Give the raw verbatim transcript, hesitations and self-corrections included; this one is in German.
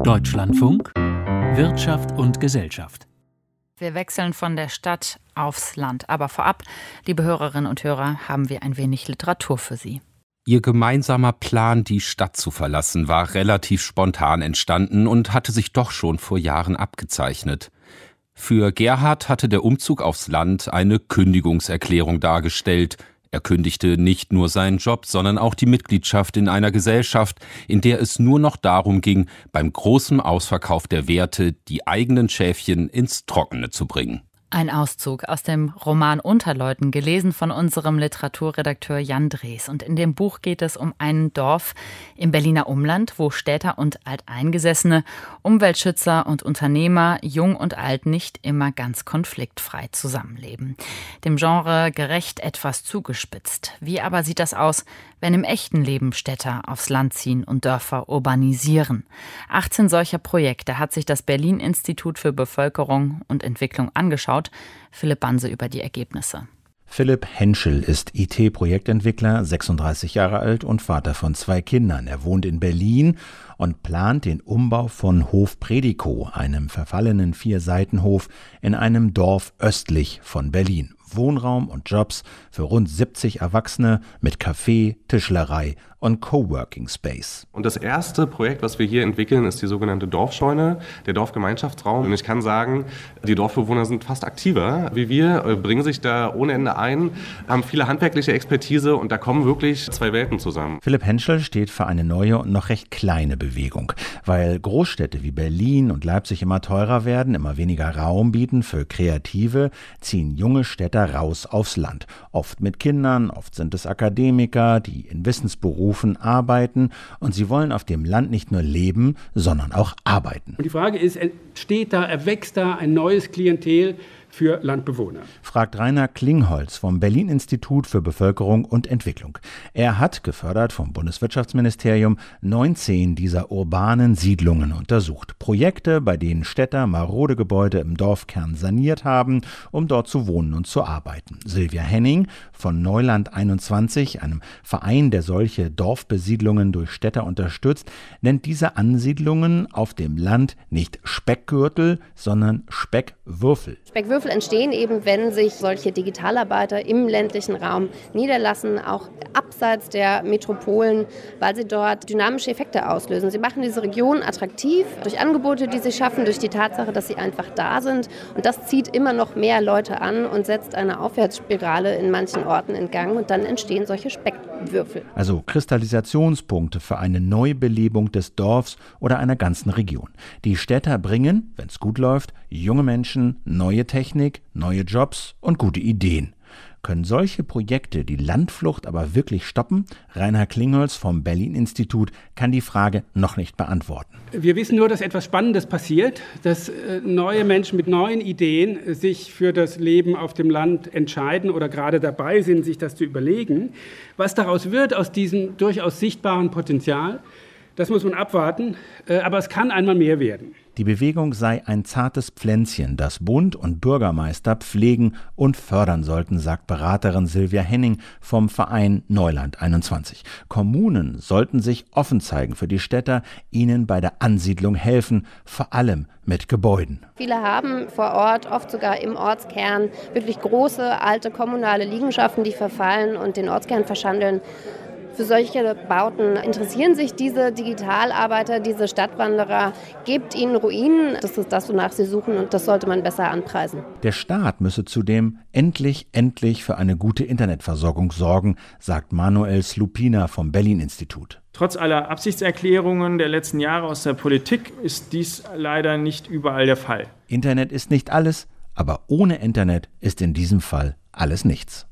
Deutschlandfunk Wirtschaft und Gesellschaft. Wir wechseln von der Stadt aufs Land. Aber vorab, liebe Hörerinnen und Hörer, haben wir ein wenig Literatur für Sie. Ihr gemeinsamer Plan, die Stadt zu verlassen, war relativ spontan entstanden und hatte sich doch schon vor Jahren abgezeichnet. Für Gerhard hatte der Umzug aufs Land eine Kündigungserklärung dargestellt. Er kündigte nicht nur seinen Job, sondern auch die Mitgliedschaft in einer Gesellschaft, in der es nur noch darum ging, beim großen Ausverkauf der Werte die eigenen Schäfchen ins Trockene zu bringen. Ein Auszug aus dem Roman Unterleuten, gelesen von unserem Literaturredakteur Jan Drees. Und in dem Buch geht es um ein Dorf im Berliner Umland, wo Städter und Alteingesessene, Umweltschützer und Unternehmer, jung und alt, nicht immer ganz konfliktfrei zusammenleben. Dem Genre gerecht etwas zugespitzt. Wie aber sieht das aus, wenn im echten Leben Städter aufs Land ziehen und Dörfer urbanisieren? achtzehn solcher Projekte hat sich das Berlin-Institut für Bevölkerung und Entwicklung angeschaut. Philipp Banse über die Ergebnisse. Philipp Henschel ist I T-Projektentwickler, sechsunddreißig Jahre alt und Vater von zwei Kindern. Er wohnt in Berlin und plant den Umbau von Hof Predikow, einem verfallenen Vier-Seiten-Hof in einem Dorf östlich von Berlin. Wohnraum und Jobs für rund siebzig Erwachsene mit Café, Tischlerei und Coworking Space. Und das erste Projekt, was wir hier entwickeln, ist die sogenannte Dorfscheune, der Dorfgemeinschaftsraum. Und ich kann sagen, die Dorfbewohner sind fast aktiver wie wir, bringen sich da ohne Ende ein, haben viele handwerkliche Expertise und da kommen wirklich zwei Welten zusammen. Philipp Henschel steht für eine neue und noch recht kleine Bewegung. Weil Großstädte wie Berlin und Leipzig immer teurer werden, immer weniger Raum bieten für Kreative, ziehen junge Städter raus aufs Land. Oft mit Kindern, oft sind es Akademiker, die in Wissensberufen arbeiten und sie wollen auf dem Land nicht nur leben, sondern auch arbeiten. Und die Frage ist, entsteht da, erwächst da ein neues Klientel für Landbewohner? Fragt Rainer Klingholz vom Berlin-Institut für Bevölkerung und Entwicklung. Er hat, gefördert vom Bundeswirtschaftsministerium, neunzehn dieser urbanen Siedlungen untersucht. Projekte, bei denen Städter marode Gebäude im Dorfkern saniert haben, um dort zu wohnen und zu arbeiten. Silvia Henning von Neuland einundzwanzig, einem Verein, der solche Dorfbesiedlungen durch Städter unterstützt, nennt diese Ansiedlungen auf dem Land nicht Speckgürtel, sondern Speckwürfel. Speckwürfel entstehen eben, wenn sich solche Digitalarbeiter im ländlichen Raum niederlassen, auch abseits der Metropolen, weil sie dort dynamische Effekte auslösen. Sie machen diese Region attraktiv durch Angebote, die sie schaffen, durch die Tatsache, dass sie einfach da sind. Und das zieht immer noch mehr Leute an und setzt eine Aufwärtsspirale in manchen Orten in Gang. Und dann entstehen solche Speckwürfel. Also Kristallisationspunkte für eine Neubelebung des Dorfs oder einer ganzen Region. Die Städter bringen, wenn es gut läuft, junge Menschen, neue Technik, neue Jobs und gute Ideen. Können solche Projekte die Landflucht aber wirklich stoppen? Rainer Klingholz vom Berlin-Institut kann die Frage noch nicht beantworten. Wir wissen nur, dass etwas Spannendes passiert, dass äh, neue Menschen mit neuen Ideen äh, sich für das Leben auf dem Land entscheiden oder gerade dabei sind, sich das zu überlegen. Was daraus wird, aus diesem durchaus sichtbaren Potenzial, das muss man abwarten, äh, aber es kann einmal mehr werden. Die Bewegung sei ein zartes Pflänzchen, das Bund und Bürgermeister pflegen und fördern sollten, sagt Beraterin Silvia Henning vom Verein Neuland einundzwanzig. Kommunen sollten sich offen zeigen für die Städter, ihnen bei der Ansiedlung helfen, vor allem mit Gebäuden. Viele haben vor Ort, oft sogar im Ortskern, wirklich große, alte kommunale Liegenschaften, die verfallen und den Ortskern verschandeln. Für solche Bauten interessieren sich diese Digitalarbeiter, diese Stadtwanderer. Gebt ihnen Ruinen, das ist das, wonach sie suchen und das sollte man besser anpreisen. Der Staat müsse zudem endlich, endlich für eine gute Internetversorgung sorgen, sagt Manuel Slupina vom Berlin-Institut. Trotz aller Absichtserklärungen der letzten Jahre aus der Politik ist dies leider nicht überall der Fall. Internet ist nicht alles, aber ohne Internet ist in diesem Fall alles nichts.